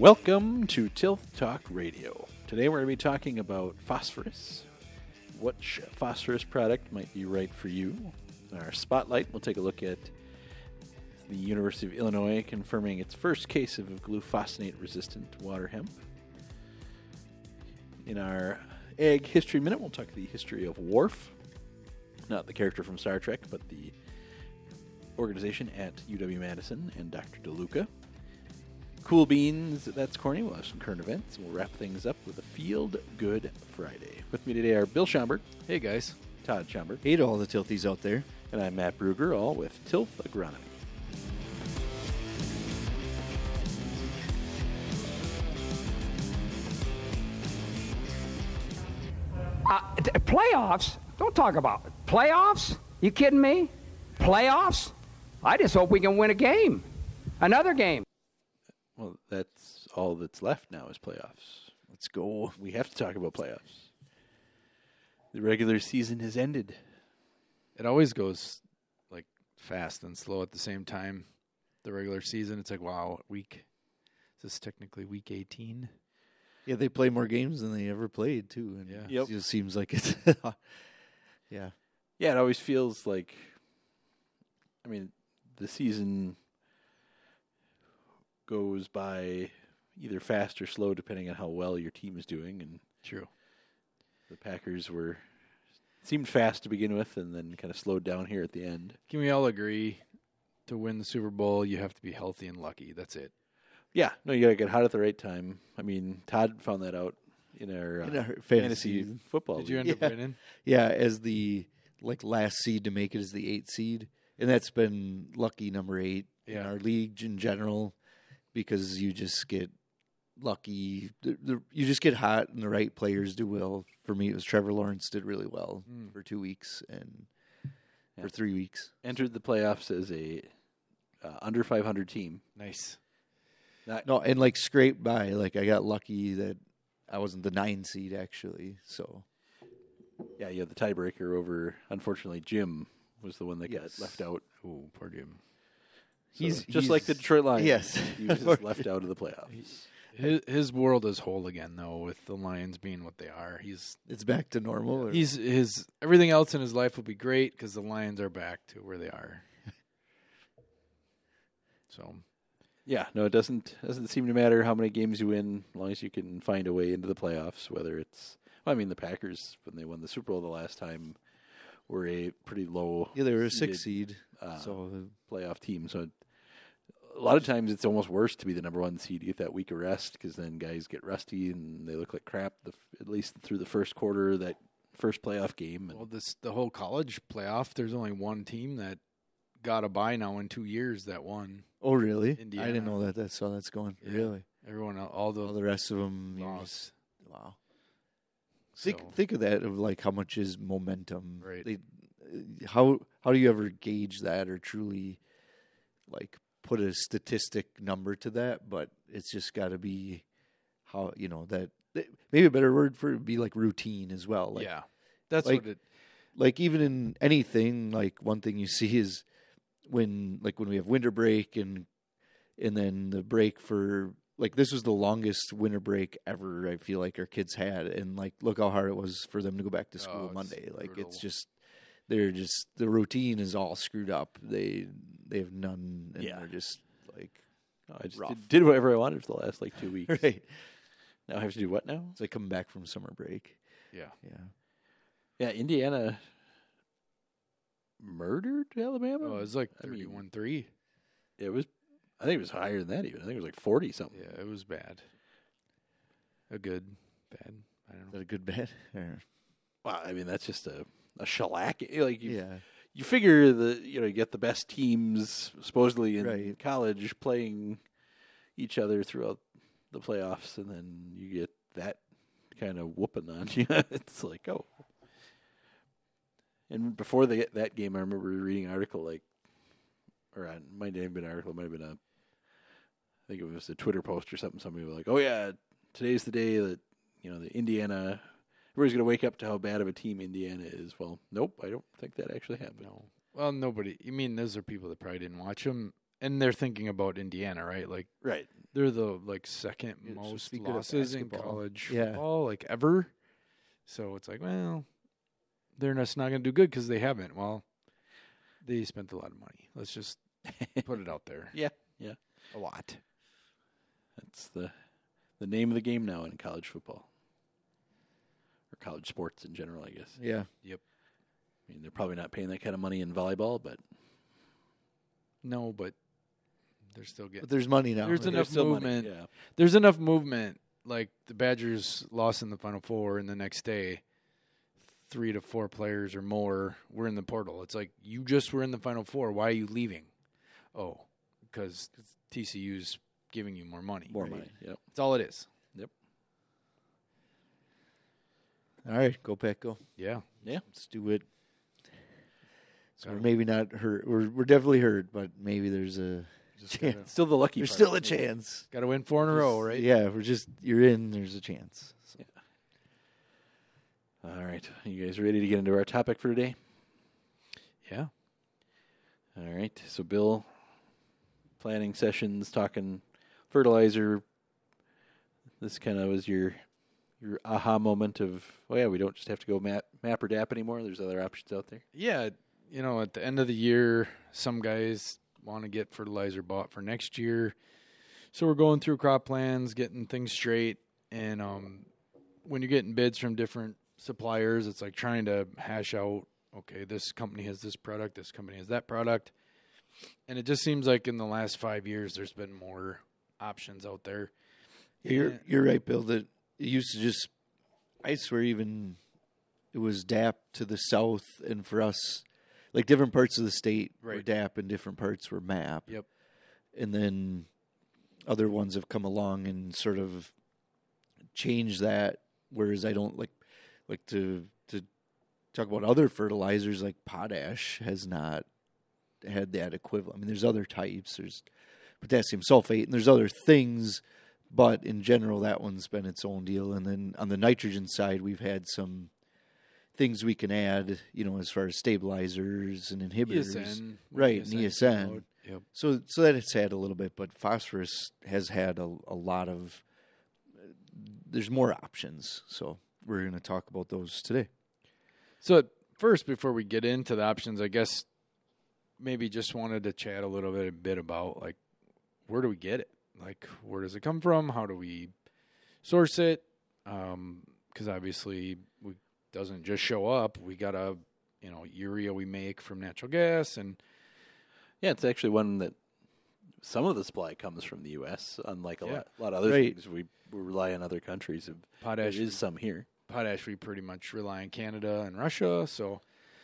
Welcome to Tilth Talk Radio. Today we're going to be talking about phosphorus. Which phosphorus product might be right for you? In our spotlight, we'll take a look at the University of Illinois confirming its first case of glufosinate-resistant water hemp. In our Ag History Minute, we'll talk the history of Worf. Not the character from Star Trek, but the organization at UW-Madison and Dr. DeLuca. Cool Beans, that's corny. We'll have some current events, and we'll wrap things up with a Field Good Friday. With me today are Bill Schomburg. Hey, guys. Todd Schomburg. Hey to all the tilthies out there. And I'm Matt Bruger, all with Tilth Agronomy. Playoffs? Don't talk about it. Playoffs? You kidding me? Playoffs? I just hope we can win a game. Another game. Well, that's all that's left now is playoffs. Let's go. We have to talk about playoffs. The regular season has ended. It always goes like fast and slow at the same time. The regular season, it's like, wow, is this technically week 18? Yeah, they play more games than they ever played, too. And Yeah. It just seems like it's... yeah. Yeah, it always feels like, I mean, the season goes by either fast or slow depending on how well your team is doing. And True. the Packers seemed fast to begin with and then kind of slowed down here at the end. Can we all agree to win the Super Bowl, you have to be healthy and lucky? That's it. Yeah, no, you got to get hot at the right time. I mean, Todd found that out in our fantasy football Did you league. end up winning? Yeah, as the last seed to make it is the 8th seed. And that's been lucky number 8 in our league in general because you just get lucky. You just get hot and the right players do well. For me, it was Trevor Lawrence did really well for 2 weeks and for 3 weeks. Entered the playoffs as a under 500 team. Nice. No, and scraped by. I got lucky that I wasn't the 9 seed actually. So Yeah, you had the tiebreaker over, unfortunately, Jim was the one that got left out. Oh, poor Jim. So he's just like the Detroit Lions. Yes. He was just left out of the playoffs. His world is whole again, though, with the Lions being what they are. It's back to normal. Or? His everything else in his life will be great because the Lions are back to where they are. So, yeah, no, it doesn't seem to matter how many games you win, as long as you can find a way into the playoffs. Whether it's, the Packers when they won the Super Bowl the last time were a pretty low. Yeah, they were a 6 seed, so playoff team. So a lot of times it's almost worse to be the number 1 seed. You get that week of rest because then guys get rusty and they look like crap. At least through the first quarter, of that first playoff game. Well, the whole college playoff. There's only one team that got a bye now in 2 years that won. Oh, really? Indiana. I didn't know that. That's how that's going. Yeah. Really? Everyone, all the rest of them lost. Wow. So, Think of that, of how much is momentum. Right. How do you ever gauge that or truly put a statistic number to that? But it's just got to be how, that maybe a better word for it would be routine as well. yeah. That's what it. Even in anything, one thing you see is when we have winter break and then the break for this was the longest winter break ever. I feel like our kids had, and look how hard it was for them to go back to school Monday. It's just the routine is all screwed up. They have none, and they're just I just rough. did whatever I wanted for the last 2 weeks. Right. Now I have to do what now? It's like coming back from summer break. Yeah. Yeah. Yeah, Indiana murdered Alabama. Oh, it was 31-3. It was. I think it was higher than that even. I think it was 40 something. Yeah, it was bad. A good, bad. I don't Is know. that a good bet? Wow, that's just a shellac. You figure you get the best teams supposedly in college playing each other throughout the playoffs, and then you get that kind of whooping on you. It's oh. And before that game, I remember reading an article or it might have been an article, it might have been I think it was a Twitter post or something. Somebody was like, "Oh yeah, today's the day that the Indiana." Everybody's going to wake up to how bad of a team Indiana is. Well, nope, I don't think that actually happened. No. Well, nobody. You mean those are people that probably didn't watch them? and they're thinking about Indiana, right? Like Right. they're the second Yeah, so most speaking of losses in basketball, college yeah. football, ever. So it's like, well, they're just not going to do good because they haven't. Well, they spent a lot of money. Let's just put it out there. Yeah. Yeah. A lot. That's the name of the game now in college football. Or college sports in general, I guess. Yeah. Yep. I mean, they're probably not paying that kind of money in volleyball, but No, but they're still getting. But there's money now. There's right? enough still movement. money. Yeah. There's enough movement. Like the Badgers lost in the Final Four, and the next day, 3 to 4 players or more were in the portal. It's like, you just were in the Final Four. Why are you leaving? Oh, because TCU's giving you more money. More Right? money. Yep. That's all it is. All right, go Pack, go. Yeah. Let's do it. So Got we're it. maybe not hurt. We're definitely hurt, but maybe there's a Just chance. Still the lucky There's part. still a chance. Got to win 4 in a row, right? Yeah, you're in. There's a chance. So. All right. You guys ready to get into our topic for today? Yeah. All right. So, Bill, planning sessions, talking fertilizer. This kind of was your aha moment of, oh, yeah, we don't just have to go map or DAP anymore. There's other options out there. Yeah. At the end of the year, some guys want to get fertilizer bought for next year. So we're going through crop plans, getting things straight. And when you're getting bids from different suppliers, it's like trying to hash out, okay, this company has this product, this company has that product. And it just seems like in the last 5 years, there's been more options out there. Yeah, you're right, Bill. That it used to just, I swear, even it was DAP to the south, and for us, like different parts of the state were Right. DAP and different parts were MAP. Yep. And then other ones have come along and sort of changed that. Whereas I don't like to talk about other fertilizers, like potash has not had that equivalent. I mean, there's other types. There's potassium sulfate, and there's other things. But in general, that one's been its own deal. And then on the nitrogen side, we've had some things we can add, as far as stabilizers and inhibitors. ESN. Right, ESN ESN. came out. Yep. So that it's had a little bit, but phosphorus has had a lot of, there's more options. So we're going to talk about those today. So first, before we get into the options, I guess maybe just wanted to chat a little bit about, like, where do we get it? Like, where does it come from? How do we source it? Because obviously it doesn't just show up. We got urea we make from natural gas, and Yeah, it's actually one that some of the supply comes from the U.S., unlike a lot of other Right. things we rely on other countries. There potash. is some here. Potash, we pretty much rely on Canada and Russia. So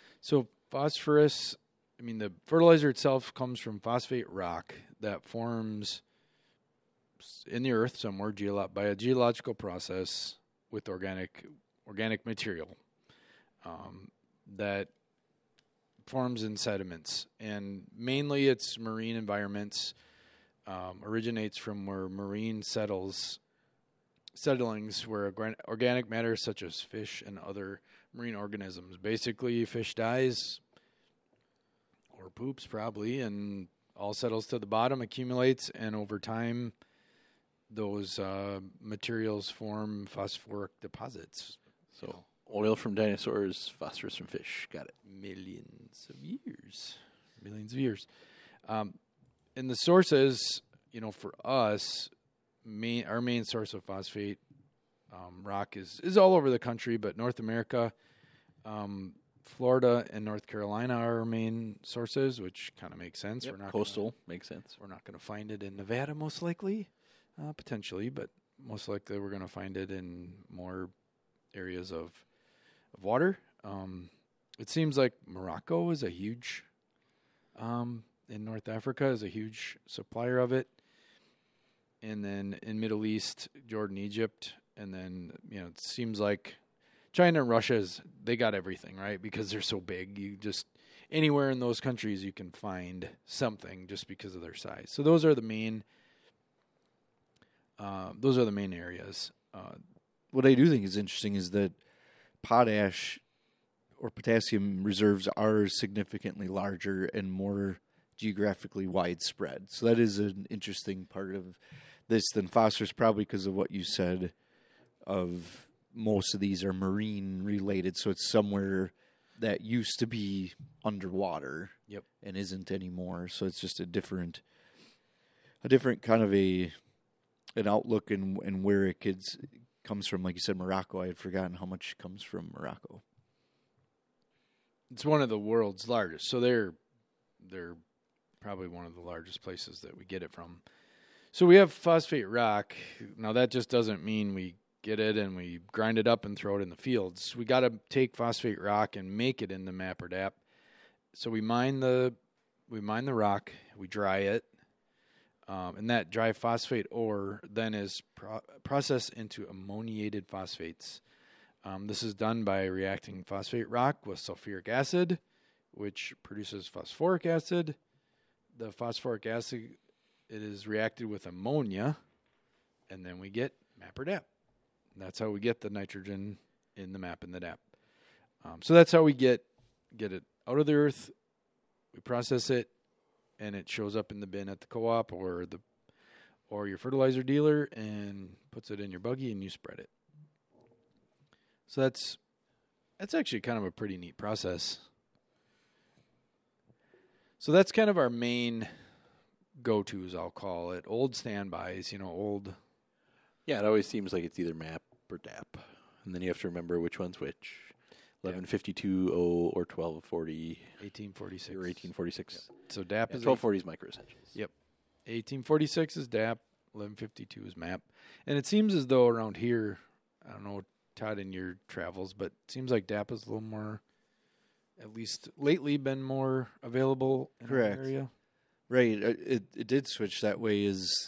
phosphorus, I mean, the fertilizer itself comes from phosphate rock that forms in the earth somewhere by a geological process with organic material that forms in sediments, and mainly it's marine environments. Originates from where marine settlings where organic matter such as fish and other marine organisms. Basically, fish dies or poops probably, and all settles to the bottom, accumulates, and over time those materials form phosphoric deposits. So oil from dinosaurs, phosphorus from fish. Got it. Millions of years. And the sources, for us, our main source of phosphate rock is all over the country, but North America, Florida and North Carolina are our main sources, which kind of makes sense. Yep, We're not coastal makes sense. We're not going to find it in Nevada, most likely, potentially, but most likely we're going to find it in more areas of water. It seems like Morocco is a huge, in North Africa, is a huge supplier of it. And then in Middle East, Jordan, Egypt, and then, it seems like China and Russia, they got everything, right? Because they're so big. You just, anywhere in those countries you can find something just because of their size. So those are the main areas. What I do think is interesting is that potash or potassium reserves are significantly larger and more geographically widespread. So that is an interesting part of this than phosphorus, probably because of what you said of most of these are marine related. So it's somewhere that used to be underwater and isn't anymore. So it's just a different kind of an outlook and where it comes from. Like you said, Morocco. I had forgotten how much comes from Morocco. It's one of the world's largest. So they're probably one of the largest places that we get it from. So we have phosphate rock. Now that just doesn't mean we get it and we grind it up and throw it in the fields. We got to take phosphate rock and make it into MAP or DAP. So we mine the rock, we dry it, and that dry phosphate ore then is processed into ammoniated phosphates. This is done by reacting phosphate rock with sulfuric acid, which produces phosphoric acid. The phosphoric acid, it is reacted with ammonia, and then we get MAP or DAP. That's how we get the nitrogen in the MAP and the DAP. So that's how we get it out of the earth. We process it, and it shows up in the bin at the co-op or your fertilizer dealer, and puts it in your buggy, and you spread it. So that's actually kind of a pretty neat process. So that's kind of our main go-tos, I'll call it. Old standbys, old. Yeah, it always seems like it's either MAP or DAP. And then you have to remember which one's which. 1152 or 1240. 1846. Or 1846. Yep. So DAP is 1240 is micro essentials. Yep. 1846 is DAP. 1152 is MAP. And it seems as though around here, I don't know, Todd, in your travels, but it seems like DAP is a little more, at least lately, been more available in Correct. our area. Right. It did switch that way.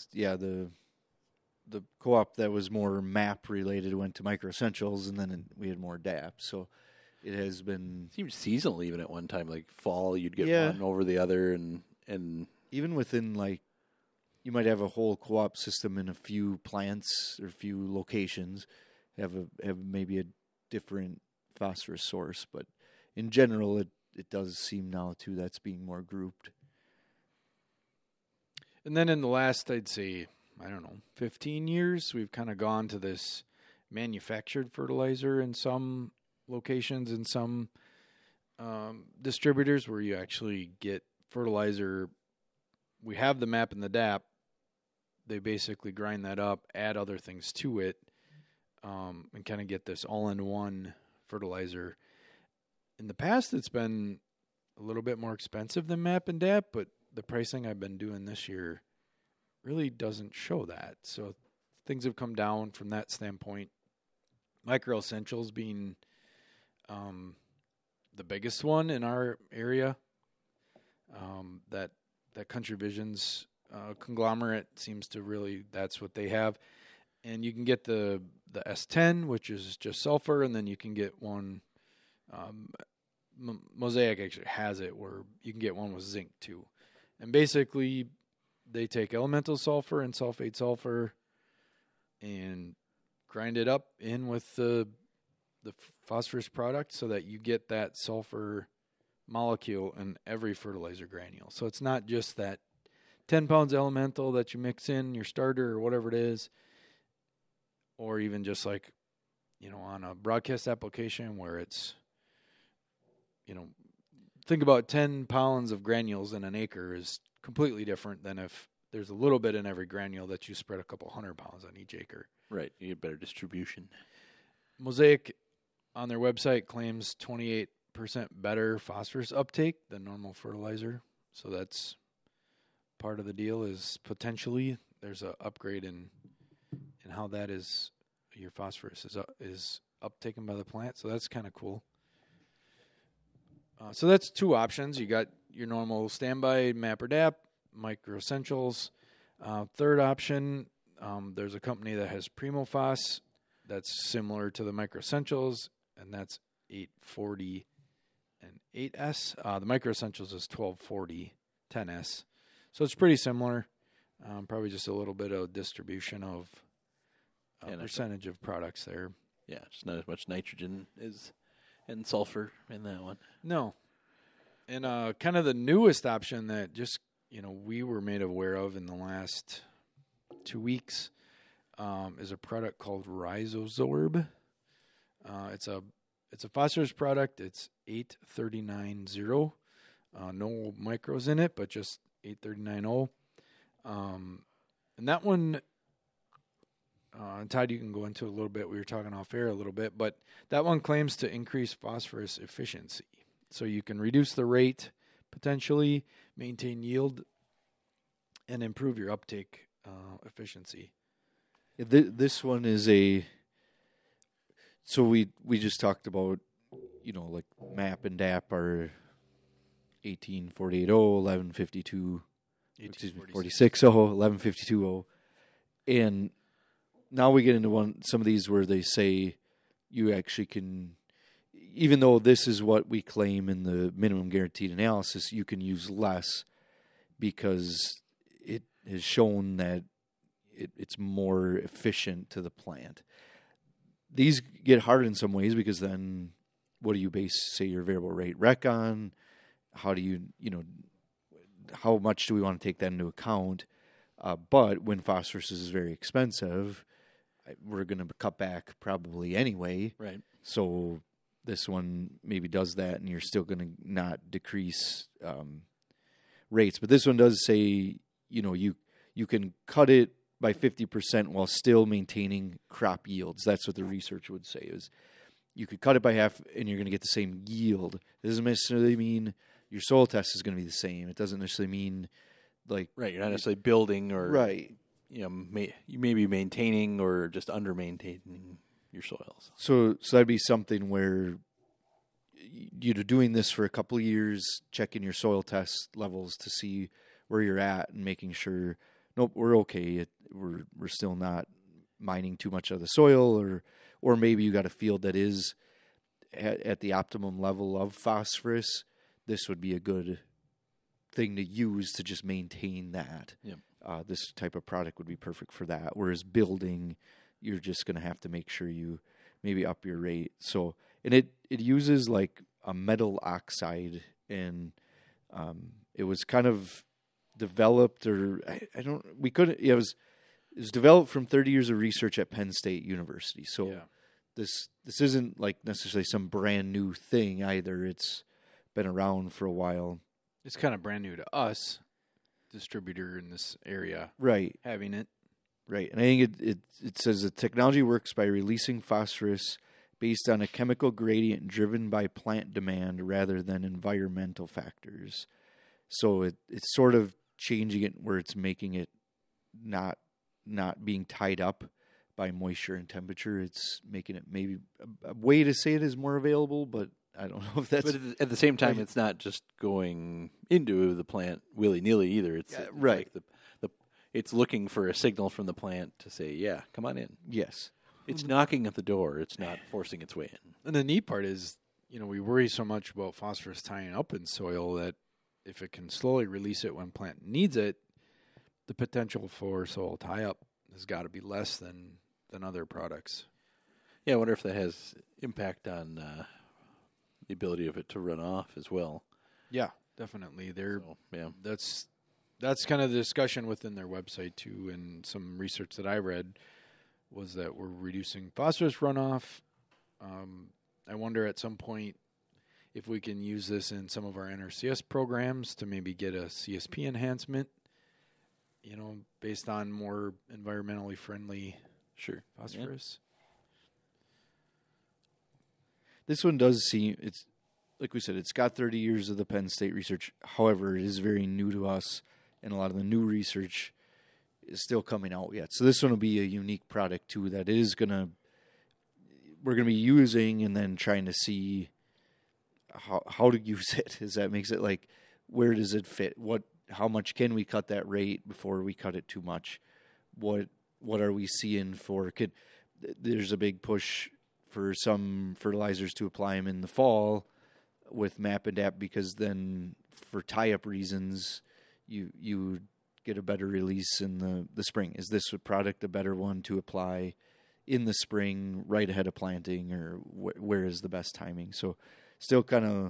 The co-op that was more MAP related went to Micro Essentials, and then we had more DAP. So it has been. It seemed seasonal even at one time. Like fall, you'd get one over the other, and even within you might have a whole co-op system in a few plants or a few locations have maybe a different phosphorus source, but in general, it does seem now too that's being more grouped. And then in the last, I'd say, 15 years, we've kind of gone to this manufactured fertilizer in some locations and some distributors where you actually get fertilizer. We have the MAP and the DAP. They basically grind that up, add other things to it, and kind of get this all-in-one fertilizer. In the past, it's been a little bit more expensive than MAP and DAP, but the pricing I've been doing this year really doesn't show that. So things have come down from that standpoint. Micro Essentials being the biggest one in our area. That Country Vision's conglomerate seems to really, that's what they have. And you can get the S10, which is just sulfur, and then you can get one. Mosaic actually has it where you can get one with zinc too. And basically, they take elemental sulfur and sulfate sulfur and grind it up in with the phosphorus product so that you get that sulfur molecule in every fertilizer granule. So it's not just that 10 pounds elemental that you mix in your starter or whatever it is, or even just like, on a broadcast application where it's, think about 10 pounds of granules in an acre is completely different than if there's a little bit in every granule that you spread a couple 100 pounds on each acre. Right, you get better distribution. Mosaic on their website claims 28% better phosphorus uptake than normal fertilizer. So that's part of the deal, is potentially there's an upgrade in how that is, your phosphorus is uptaken by the plant. So that's kind of cool. So that's two options. You got your normal standby MAP or DAP, Micro Essentials. Third option, there's a company that has PrimoPhos that's similar to the Micro Essentials, and that's 840 and 8S. The Micro Essentials is 1240 10S. So it's pretty similar. Probably just a little bit of distribution of percentage of products there. Yeah, just not as much nitrogen and sulfur in that one. No. And kind of the newest option that just, we were made aware of in the last 2 weeks is a product called Rhizozorb. It's a phosphorus product. It's 839.0. No micros in it, but just 839.0. And that one, Todd, you can go into a little bit. We were talking off air a little bit, but that one claims to increase phosphorus efficiency. So you can reduce the rate, potentially maintain yield, and improve your uptake efficiency. This one is so we just talked about, like MAP and DAP are 1848.0, 1152, 46.0, 1152.0. And now we get into some of these where they say you actually can, even though this is what we claim in the minimum guaranteed analysis, you can use less because it has shown that it's more efficient to the plant. These get hard in some ways because then what do you base, say, your variable rate rec on? How do you, how much do we want to take that into account? But when phosphorus is very expensive, we're going to cut back probably anyway. Right. So this one maybe does that, and you're still going to not decrease rates. But this one does say, you can cut it by 50% while still maintaining crop yields. That's what the research would say, is you could cut it by half and you're going to get the same yield. It doesn't necessarily mean your soil test is going to be the same. It doesn't necessarily mean right. You're not necessarily building or right. You may be maintaining or just under maintaining your soils. So that'd be something where doing this for a couple of years, checking your soil test levels to see where you're at and making sure, nope, we're okay. We're still not mining too much of the soil, or maybe you got a field that is at the optimum level of phosphorus. This would be a good thing to use to just maintain that. Yep. This type of product would be perfect for that. Whereas building, you're just going to have to make sure you maybe up your rate. So, and it uses like a metal oxide, and it was kind of developed, or it was developed from 30 years of research at Penn State University. So yeah. This isn't like necessarily some brand new thing either. It's been around for a while. It's kind of brand new to us, distributor in this area, right? Having it, right. And I think it says the technology works by releasing phosphorus based on a chemical gradient driven by plant demand rather than environmental factors. So it's sort of changing it where it's making it not being tied up by moisture and temperature. It's making it maybe a way to say it is more available, but I don't know if that's... But at the same time, it's not just going into the plant willy-nilly either. It's right. Like it's looking for a signal from the plant to say, yeah, come on in. Yes. It's knocking at the door. It's not forcing its way in. And the neat part is, we worry so much about phosphorus tying up in soil that if it can slowly release it when plant needs it, the potential for soil tie-up has got to be less than other products. Yeah, I wonder if that has impact on the ability of it to run off as well. Yeah, definitely. Yeah. That's kind of the discussion within their website too, and some research that I read was that we're reducing phosphorus runoff. I wonder at some point if we can use this in some of our NRCS programs to maybe get a CSP enhancement, based on more environmentally friendly phosphorus. Yeah. This one does seem, it's like we said, it's got 30 years of the Penn State research. However, it is very new to us, and a lot of the new research is still coming out yet. So this one will be a unique product too that we're going to be using and then trying to see how to use it. Is that makes it like, where does it fit? How much can we cut that rate before we cut it too much? What are we seeing there's a big push for some fertilizers to apply them in the fall with MAP and DAP, because then for tie-up reasons, you get a better release in the spring. Is this product a better one to apply in the spring right ahead of planting, or where is the best timing? So still kind of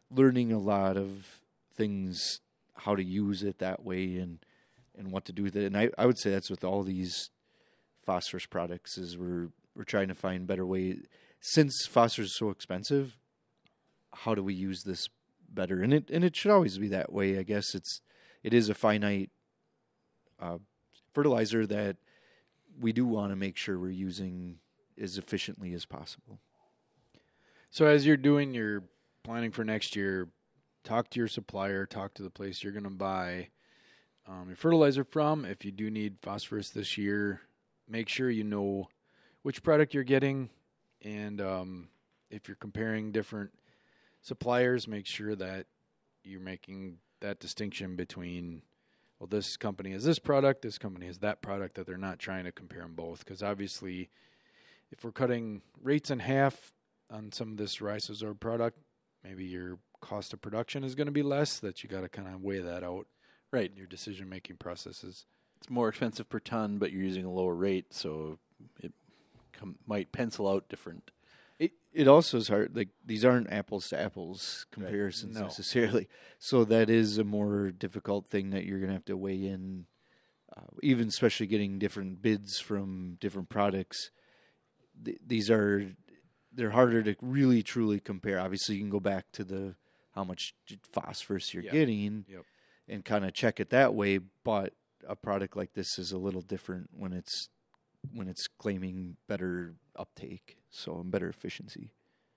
learning a lot of things, how to use it that way, and what to do with it. And I would say that's with all these phosphorus products is we're trying to find better ways. Since phosphorus is so expensive, how do we use this better? And it should always be that way. I guess it is a finite fertilizer that we do want to make sure we're using as efficiently as possible. So as you're doing your planning for next year, talk to your supplier, talk to the place you're going to buy your fertilizer from. If you do need phosphorus this year, make sure you know which product you're getting. And if you're comparing different suppliers, make sure that you're making that distinction between, well, this company has this product, this company has that product, that they're not trying to compare them both. Because obviously, if we're cutting rates in half on some of this Rhizazorb product, maybe your cost of production is going to be less, that you got to kind of weigh that out. Right. In your decision-making processes. It's more expensive per ton, but you're using a lower rate, so it might pencil out different. It also is hard. Like, these aren't apples to apples comparisons necessarily. So that is a more difficult thing that you're going to have to weigh in, even especially getting different bids from different products. They're harder to really truly compare. Obviously, you can go back to how much phosphorus you're getting and kind of check it that way. But a product like this is a little different when it's claiming better uptake, so better efficiency.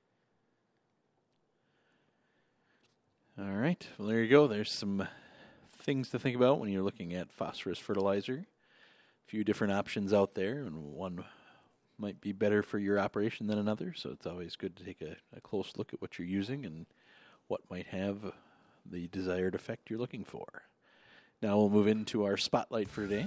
All right. Well, there you go. There's some things to think about when you're looking at phosphorus fertilizer. A few different options out there, and one might be better for your operation than another, so it's always good to take a close look at what you're using and what might have the desired effect you're looking for. Now we'll move into our spotlight for today.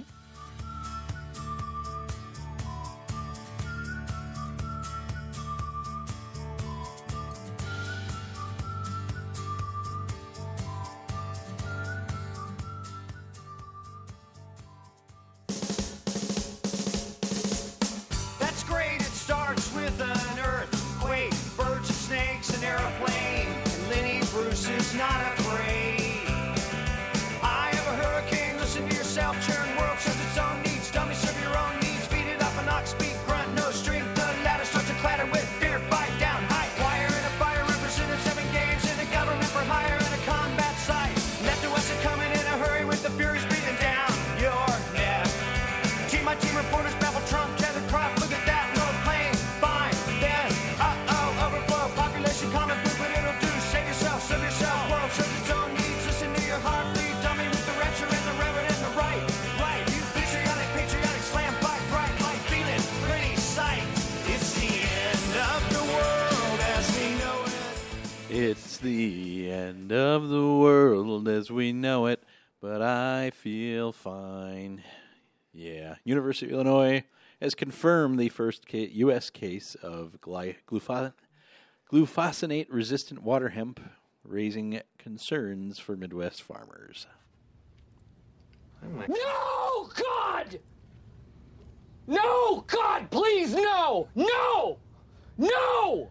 That's great, it starts with an earthquake, birds and snakes, an airplane, and Lenny Bruce is not afraid. I have a hurricane, listen to yourself, churn world serves its own needs, dummy serve your own needs, feed it up an ox, speak, grunt, no strength, the ladder starts to clatter with fear, bite down, high wire and a fire represented 7 games in a government for hire and a combat site. Left to us and coming in a hurry with the furies breathing down your neck. Team by team reporters babble Trump, tether crop, look at that, no plane, fine, then, overflow, population common food, but it'll do, save yourself, world serves its own needs, listen to your heart, bleed, dummy with the rapture and the reverend and the right, you patriotic, slam, fight, bright, light, feeling, pretty sight, it's the end of the world as we know it. It's the end of the world as we know it, but I feel fine. Yeah. University of Illinois has confirmed the first U.S. case of glufosinate-resistant water hemp, raising concerns for Midwest farmers. No, God! No, God, please, no! No! No!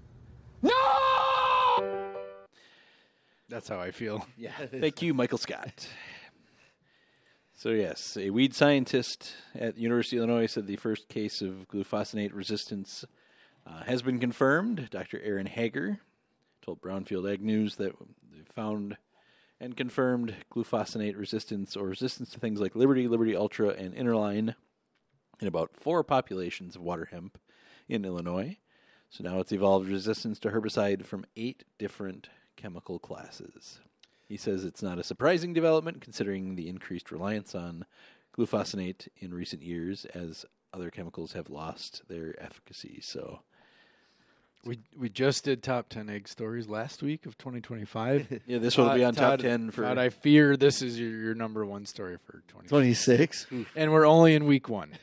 No! That's how I feel. Yeah. Thank you, Michael Scott. So, yes, a weed scientist at the University of Illinois said the first case of glufosinate resistance has been confirmed. Dr. Aaron Hager told Brownfield Ag News that they found and confirmed glufosinate resistance or resistance to things like Liberty, Liberty Ultra, and Interline in about 4 populations of water hemp in Illinois. So now it's evolved resistance to herbicide from 8 different chemical classes. He says it's not a surprising development considering the increased reliance on glufosinate in recent years as other chemicals have lost their efficacy. So We just did top 10 egg stories last week of 2025. yeah, this will be on top 10 for... Todd, I fear this is your number 1 story for 26. And we're only in week 1.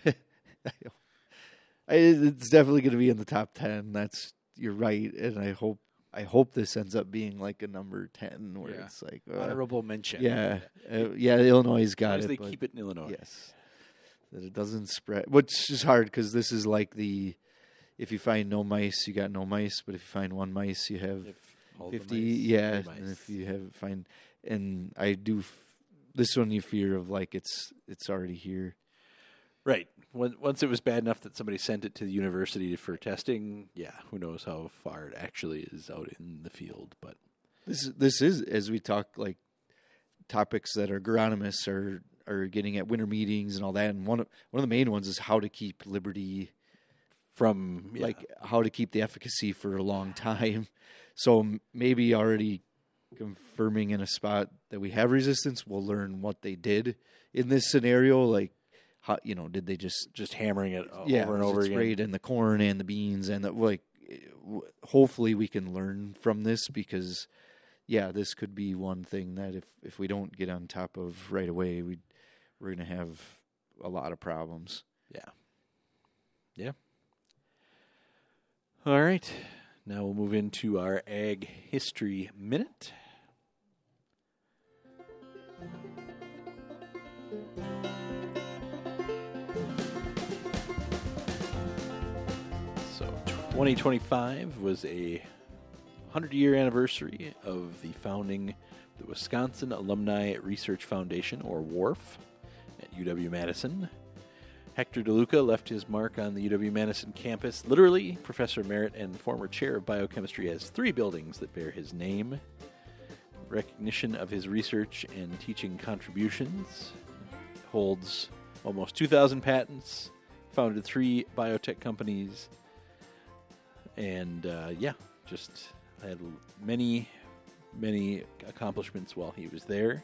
It's definitely going to be in the top 10. You're right, and I hope this ends up being like a number 10 where it's like honorable mention. Yeah, Illinois got as it. they keep it in Illinois. Yes, that it doesn't spread, which is hard because this is like if you find no mice, you got no mice, but if you find one mice, you have All the 50, mice. yeah. The mice. And if you have find, and I do this one, you fear of like it's already here. Right. Once it was bad enough that somebody sent it to the university for testing, yeah, who knows how far it actually is out in the field. But This is as we talk like topics that our agronomists are getting at winter meetings and all that. And one of the main ones is how to keep Liberty, from like how to keep the efficacy for a long time. So maybe already confirming in a spot that we have resistance, we'll learn what they did in this scenario. Like, how, did they just hammering it yeah, over and was over it again. sprayed in the corn and the beans and hopefully we can learn from this, because yeah, this could be one thing that if we don't get on top of right away, we're going to have a lot of problems. Yeah. All right. Now we'll move into our Ag History Minute. So 2025 was a 100-year anniversary of the founding of the Wisconsin Alumni Research Foundation, or WARF, at UW-Madison. Hector DeLuca left his mark on the UW-Madison campus. Literally, Professor Emeritus and former chair of biochemistry has 3 buildings that bear his name. Recognition of his research and teaching contributions. Holds almost 2,000 patents. Founded 3 biotech companies. And, just had many, many accomplishments while he was there.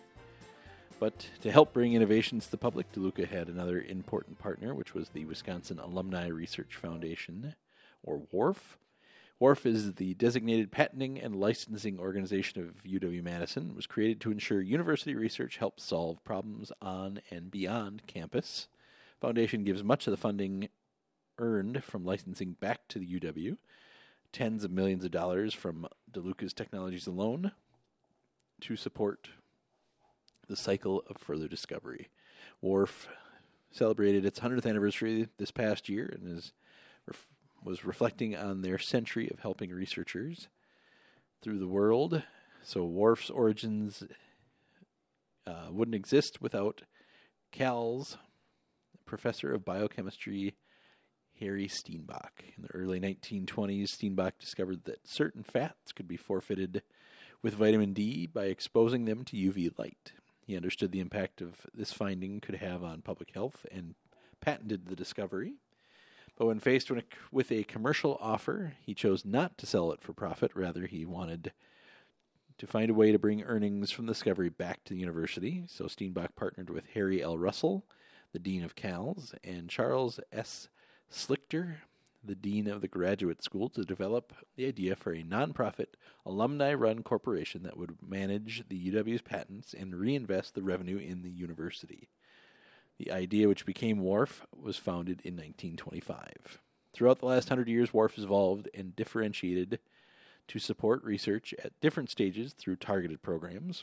But to help bring innovations to the public, DeLuca had another important partner, which was the Wisconsin Alumni Research Foundation, or WARF. WARF is the designated patenting and licensing organization of UW-Madison. It was created to ensure university research helps solve problems on and beyond campus. The foundation gives much of the funding earned from licensing back to the UW, tens of millions of dollars from DeLuca's technologies alone, to support the cycle of further discovery. WARF celebrated its 100th anniversary this past year and was reflecting on their century of helping researchers through the world. So WARF's origins wouldn't exist without Cal's professor of biochemistry, Harry Steenbach. In the early 1920s, Steenbach discovered that certain fats could be forfeited with vitamin D by exposing them to UV light. He understood the impact of this finding could have on public health and patented the discovery. But when faced with a commercial offer, he chose not to sell it for profit. Rather, he wanted to find a way to bring earnings from the discovery back to the university. So Steenbach partnered with Harry L. Russell, the dean of Cal's, and Charles S. Slichter, the dean of the graduate school, to develop the idea for a nonprofit, alumni-run corporation that would manage the UW's patents and reinvest the revenue in the university. The idea, which became WARF, was founded in 1925. Throughout the last 100 years, WARF has evolved and differentiated to support research at different stages through targeted programs.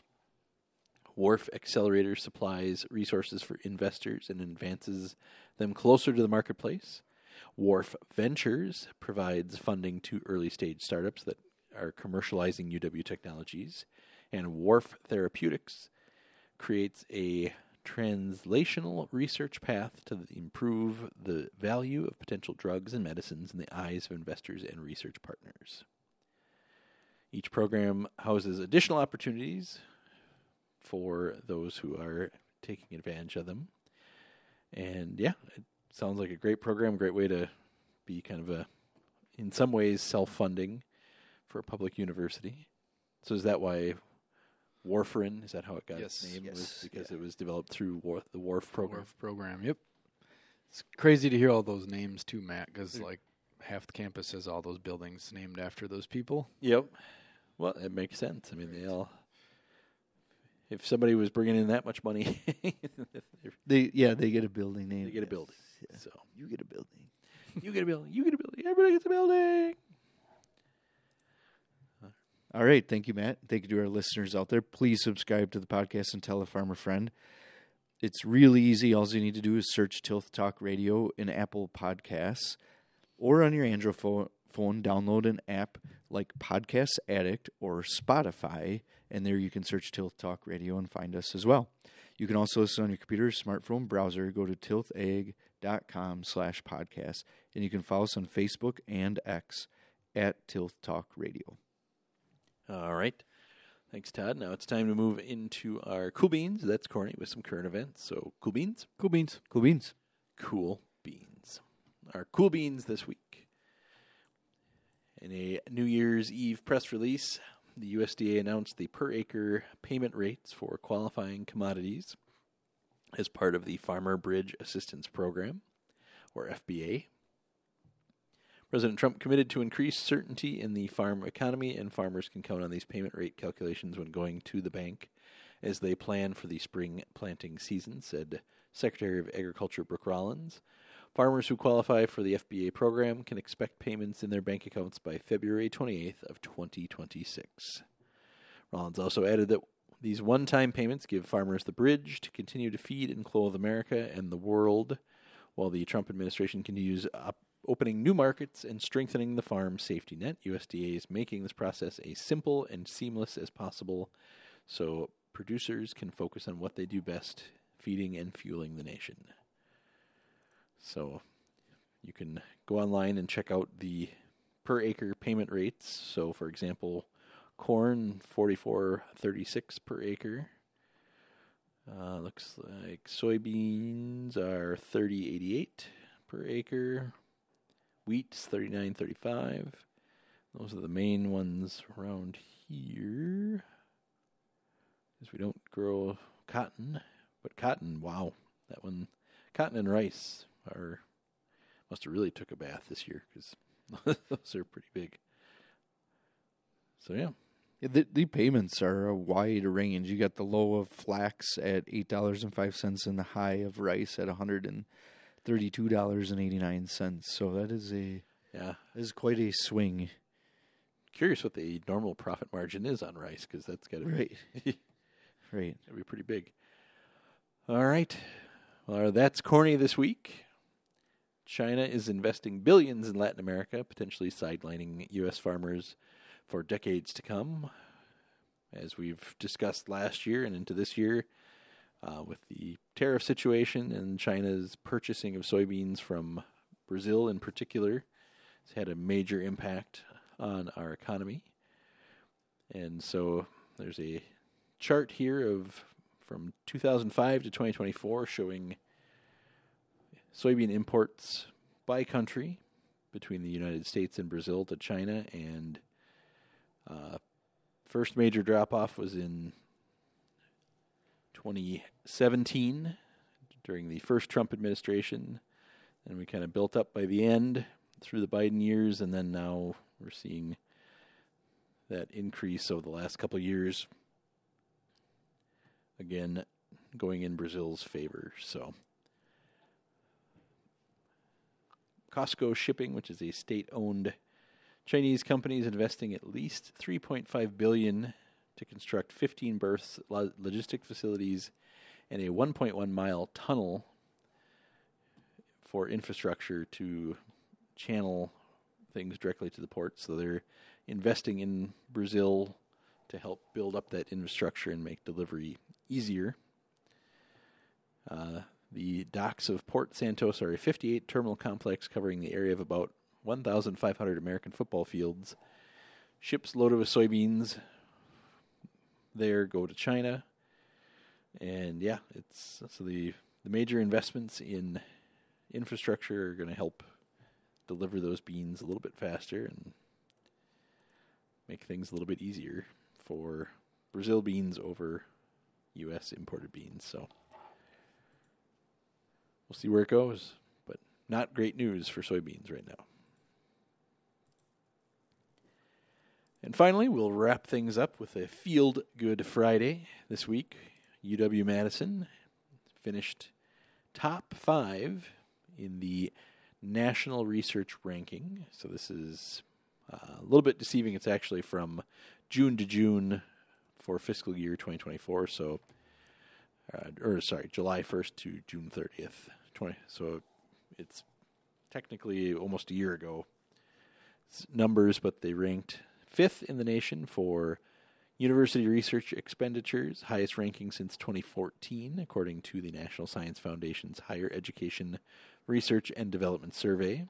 WARF Accelerator supplies resources for investors and advances them closer to the marketplace. WARF Ventures provides funding to early-stage startups that are commercializing UW technologies. And WARF Therapeutics creates a translational research path to improve the value of potential drugs and medicines in the eyes of investors and research partners. Each program houses additional opportunities for those who are taking advantage of them. And yeah, it sounds like a great program, great way to be kind of in some ways, self-funding for a public university. So is that why Warfarin, is that how it got its name? Yes. Was because it was developed through the WARF program? WARF program, yep. It's crazy to hear all those names too, Matt, because like half the campus has all those buildings named after those people. Yep. Well, it makes sense. I mean, they all... If somebody was bringing in that much money, They get a building name. they get a building. Yeah. So You get a building. you get a building. You get a building. Everybody gets a building. All right. Thank you, Matt. Thank you to our listeners out there. Please subscribe to the podcast and tell a farmer friend. It's really easy. All you need to do is search Tilth Talk Radio in Apple Podcasts or on your Android smartphone, download an app like Podcast Addict or Spotify, and there you can search Tilth Talk Radio and find us as well. You can also listen on your computer or smartphone browser. Go to tilthag.com/podcast, and you can follow us on Facebook and X at Tilth Talk Radio. All right. Thanks, Todd. Now it's time to move into our Cool Beans. That's Corny with some current events. So, Cool Beans? Cool beans. Cool beans. Cool Beans. Our Cool Beans this week. In a New Year's Eve press release, the USDA announced the per-acre payment rates for qualifying commodities as part of the Farmer Bridge Assistance Program, or FBA. President Trump committed to increase certainty in the farm economy, and farmers can count on these payment rate calculations when going to the bank as they plan for the spring planting season, said Secretary of Agriculture Brooke Rollins. Farmers who qualify for the FBA program can expect payments in their bank accounts by February 28th of 2026. Rollins also added that these one-time payments give farmers the bridge to continue to feed and clothe America and the world, while the Trump administration continues opening new markets and strengthening the farm safety net. USDA is making this process as simple and seamless as possible so producers can focus on what they do best, feeding and fueling the nation. So you can go online and check out the per acre payment rates. So, for example, corn, $44.36 per acre. Looks like soybeans are $30.88 per acre. Wheat's $39.35. Those are the main ones around here. Because we don't grow cotton. But cotton, wow. That one, cotton and rice must have really took a bath this year because those are pretty big. So, yeah. The payments are a wide range. You got the low of flax at $8.05 and the high of rice at $132.89. So that is quite a swing. Curious what the normal profit margin is on rice, because that's got to be right. That'd be pretty big. All right. Well, that's Corny this week. China is investing billions in Latin America, potentially sidelining U.S. farmers for decades to come. As we've discussed last year and into this year, with the tariff situation and China's purchasing of soybeans from Brazil in particular, it's had a major impact on our economy. And so there's a chart here from 2005 to 2024 showing soybean imports by country between the United States and Brazil to China, and first major drop-off was in 2017 during the first Trump administration, and we kind of built up by the end through the Biden years, and then now we're seeing that increase over the last couple of years, again, going in Brazil's favor. So Costco Shipping, which is a state-owned Chinese company, is investing at least $3.5 billion to construct 15 berths, logistic facilities, and a 1.1-mile tunnel for infrastructure to channel things directly to the port. So they're investing in Brazil to help build up that infrastructure and make delivery easier. The docks of Port Santos are a 58-terminal complex covering the area of about 1,500 American football fields. Ships loaded with soybeans there go to China. And yeah, it's so the major investments in infrastructure are going to help deliver those beans a little bit faster and make things a little bit easier for Brazil beans over U.S. imported beans. So we'll see where it goes, but not great news for soybeans right now. And finally, we'll wrap things up with a Field Good Friday this week. UW-Madison finished top 5 in the National Research Ranking. So this is a little bit deceiving. It's actually from June to June for fiscal year 2024. So, July 1st to June 30th. So it's technically almost a year ago numbers, but they ranked 5th in the nation for university research expenditures, highest ranking since 2014, according to the National Science Foundation's Higher Education Research and Development Survey.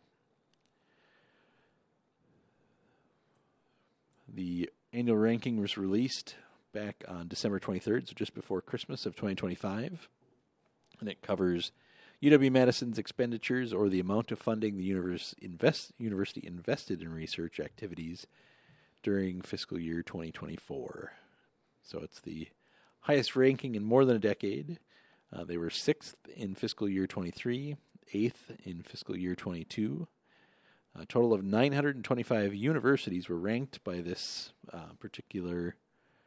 The annual ranking was released back on December 23rd, so just before Christmas of 2025, and it covers UW-Madison's expenditures, or the amount of funding the university invested in research activities during fiscal year 2024. So it's the highest ranking in more than a decade. They were 6th in fiscal year 23, 8th in fiscal year 22. A total of 925 universities were ranked by this particular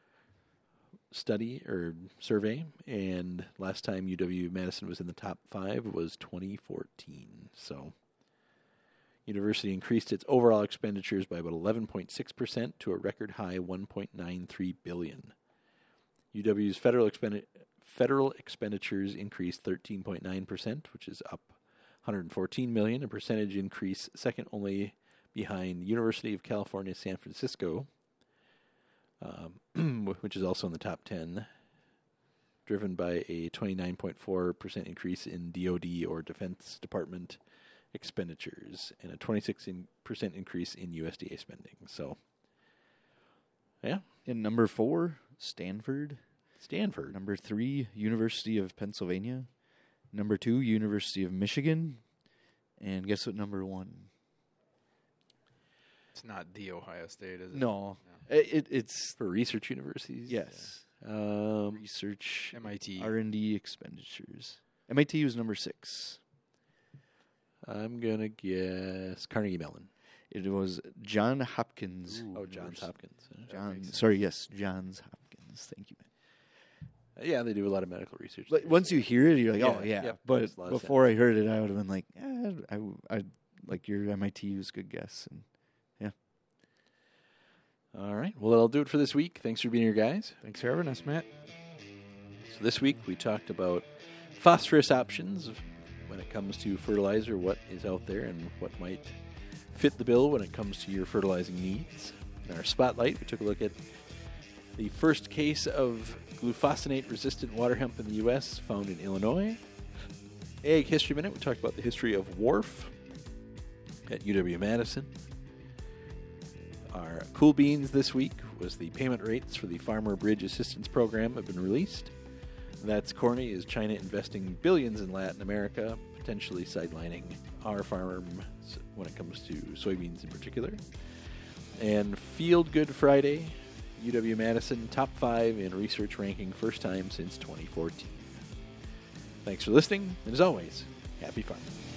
study or survey, and last time UW-Madison was in the top 5 was 2014. So university increased its overall expenditures by about 11.6% to a record high $1.93 billion. UW's federal expenditures increased 13.9%, which is up $114 million, a percentage increase second only behind University of California, San Francisco, which is also in the top 10, driven by a 29.4% increase in DoD or Defense Department expenditures and a 26% increase in USDA spending. So, yeah. And number 4, Stanford. Stanford. Number 3, University of Pennsylvania. Number 2, University of Michigan. And guess what number 1? It's not the Ohio State, is it? No. It's For research universities? yes. Yeah. Research, MIT. R&D expenditures. MIT was number 6. I'm going to guess Carnegie Mellon. It was Johns Hopkins. Johns Hopkins. Johns Hopkins. Thank you, man. Yeah, they do a lot of medical research. Like, once you hear it, you're like, oh, yeah. Yep, But makes a lot of before sense. I heard it, I would have been like, I like your MIT was a good guess. And All right. Well, that'll do it for this week. Thanks for being here, guys. Thanks for having us, Matt. So this week we talked about phosphorus options when it comes to fertilizer, what is out there and what might fit the bill when it comes to your fertilizing needs. In our spotlight, we took a look at the first case of glufosinate-resistant water hemp in the U.S. found in Illinois. Ag History Minute, we talked about the history of WARF at UW-Madison. Our Cool Beans this week was the payment rates for the Farmer Bridge Assistance Program have been released. That's corny, is China investing billions in Latin America, potentially sidelining our farms when it comes to soybeans in particular. And Field Good Friday, UW-Madison top 5 in research ranking, first time since 2014. Thanks for listening, and as always, happy farming.